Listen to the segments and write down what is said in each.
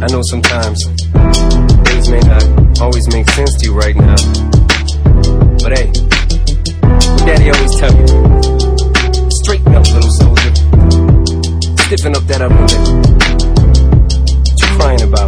I know sometimes things may not always make sense to you right now, but hey, what Daddy always tell you, straighten up, little soldier, stiffen up that upper lip. What you crying about?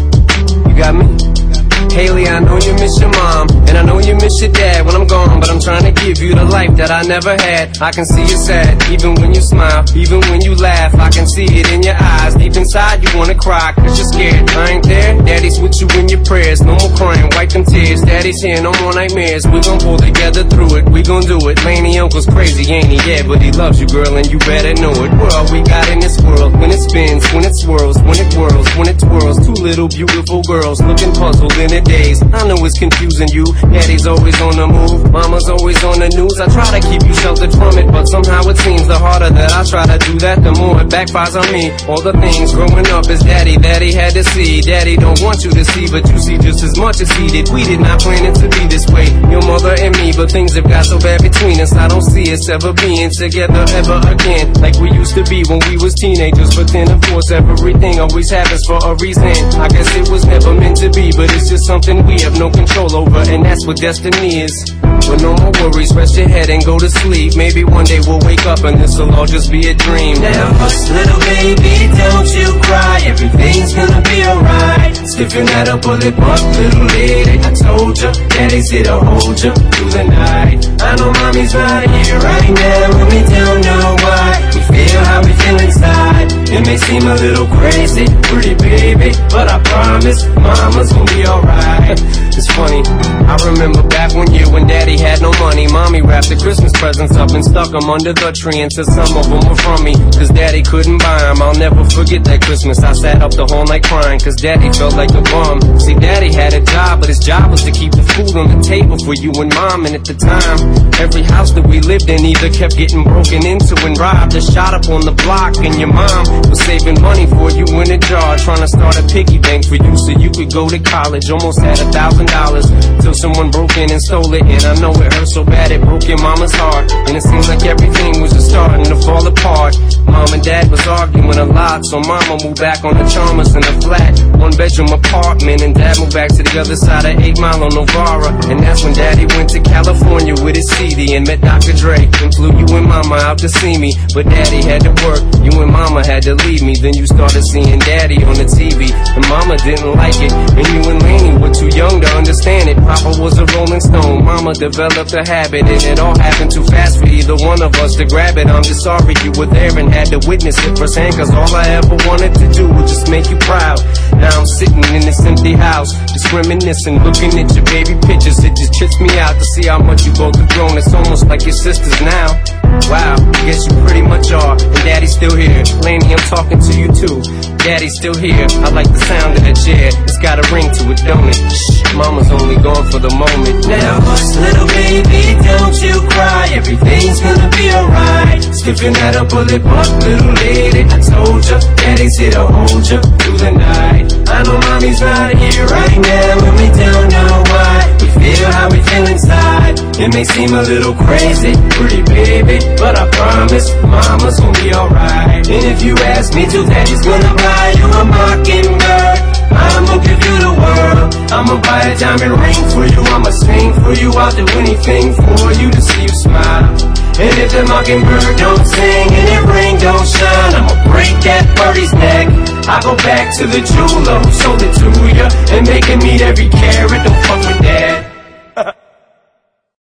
You got me? Haley, I know you miss your mom, and I know you miss your dad when I'm gone, but I'm trying to give you the life that I never had. I can see you sad, even when you smile, even when you laugh. I can see it in your eyes, deep inside you wanna cry, cause you're scared. I ain't there, Daddy's with you in your prayers. No more crying, wipe them tears. Daddy's here, no more nightmares. We gon' pull together through it, we gon' do it. Laney uncle's crazy, ain't he? Yeah, but he loves you, girl, and you better know it. We're all we got in this world, when it spins, when it swirls, when it whirls, when it twirls. Two little beautiful girls looking puzzled in it days. I know it's confusing you. Daddy's always on the move, mama's always on the news. I try to keep you sheltered from it, but somehow it seems the harder that I try to do that, the more it backfires on me. All the things growing up is Daddy that he had to see. Daddy don't want you to see, but you see just as much as he did. We did not plan it to be this way, your mother and me, but things have got so bad between us. I don't see us ever being together ever again, like we used to be when we was teenagers. But then of course everything always happens for a reason. I guess it was never meant to be, but it's just something we have no control over, and that's what destiny is. But no more worries, rest your head and go to sleep. Maybe one day we'll wake up and this'll all just be a dream. Now hush, little baby, don't you cry, everything's gonna be alright. Stiffen that up, pull it up, little lady. I told ya, Daddy's here to hold ya through the night. I know mommy's right here right now, and we don't know why. We feel how we feel inside. It may seem a little crazy, pretty baby, but I promise mama's gonna be alright. It's funny, I remember back one year when Daddy had no money. Mommy wrapped the Christmas presents up and stuck them under the tree, and said some of them were from me, cause Daddy couldn't buy them. I'll never forget that Christmas. I sat up the whole night crying, cause Daddy felt like a bum. See, Daddy had a job, but his job was to keep the food on the table for you and Mom. And at the time, every house that we lived in either kept getting broken into and robbed or shot up on the block. And your mom was saving money for you in a jar, trying to start a piggy bank for you so you could go to college. Almost had $1,000 till someone broke in and stole it. And I know it hurt so bad it broke your mama's heart, and it seemed like everything was just starting to fall apart. Mom and Dad was arguing a lot, so Mama moved back on the Chalmers in a flat, one-bedroom apartment, and Dad moved back to the other side of 8 Mile on Novara. And that's when Daddy went to California with his CD and met Dr. Dre, and flew you and Mama out to see me. But Daddy had to work, you and Mama had to leave me. Then you started seeing Daddy on the TV, and Mama didn't like it, and you and Laney were too young to understand it. Papa was a Rolling Stone, Mama developed a habit, and it all happened too fast for either one of us to grab it. I'm just sorry you were there and had to witness it firsthand, cause all I ever wanted to do was just make you proud. Now I'm sitting in this empty house, just reminiscing, looking at your baby pictures. It just trips me out to see how much you both have grown. It's almost like your sisters now. Wow, I guess you pretty much are, and Daddy's still here. Laney, I'm talking to you too. Daddy's still here, I like the sound of that chair. It's got a ring to it, don't it? Shh, Mama's only gone for the moment. Now hush, little baby, don't you cry, everything's gonna be alright. Stiffen that up, pull it up, little lady. I told ya, Daddy's here to hold ya through the night. I know mommy's right here right now, and we don't know why. We feel how we feel inside. It may seem a little crazy, pretty baby, but I promise mama's gonna be alright. And if you ask me to, Daddy's gonna buy you a mockingbird. I'ma give you the world, I'ma buy a diamond ring for you, I'ma sing for you, I'll do anything for you to see you smile. And if the mockingbird don't sing and that ring don't shine, I'ma break that birdie's neck. I go back to the jeweler who sold it to ya, and make him eat every carat